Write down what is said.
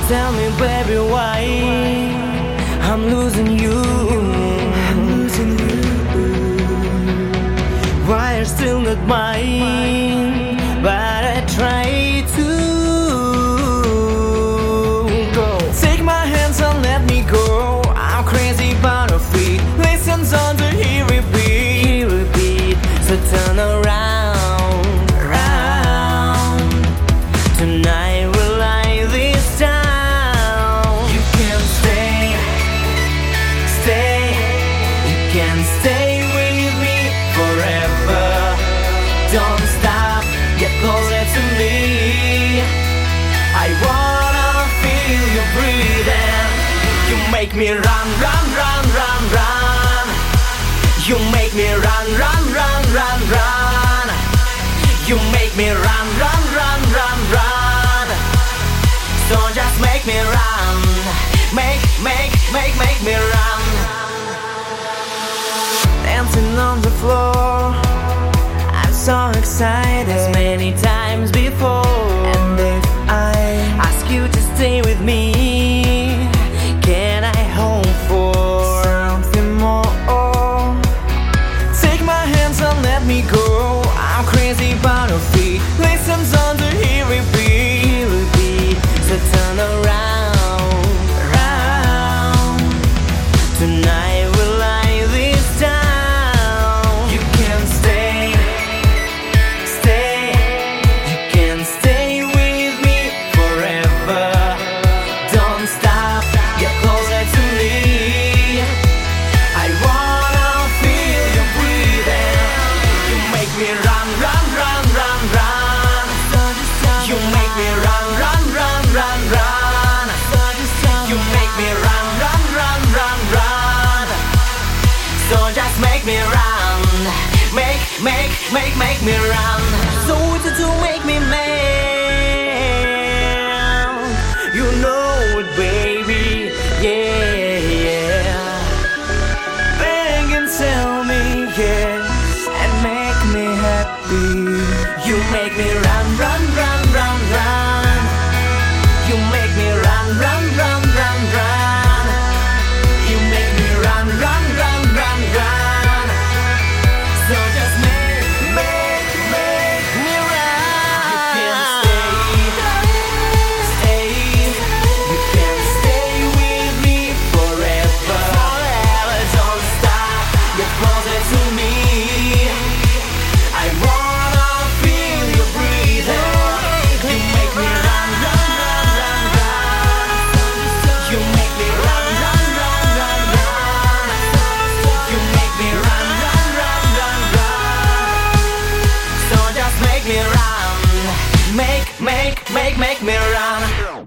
Tell me, baby, why I'm losing you. Why you're still not mine, but I try to go. Take my hands and let me go. I'm crazy about a feet. Listen on the hear repeat. So turn around, round. Tonight we'll lie this down. You can stay. You can stay with me forever. Don't stop, get closer to me. I wanna feel you breathing. You make me run. You make me run. You make me run. So just make me run. Make me run. Dancing on the floor, I'm so excited, as many times before. And if I ask you to stay with me, can I hope for something more? Take my hands and let me go. I'm crazy about your feet. Listen on the hear repeat. So turn around, round. Tonight we'll lie this down. You can stay. You can stay with me forever. Don't stop, get closer to me. I wanna feel you breathing. You make me run. You make me run. You make me run. So just make me run. Make me run. So to make me man. You know it, baby. Yeah. Beg and tell me yes, and make me happy. You make me run. You make me run. You make me run. So just make me run. You can stay. You can stay with me forever. Don't stop, get closer to me. I wanna feel you breathing. You make me run. You make me run. You make me run. So just make me run. Make me run.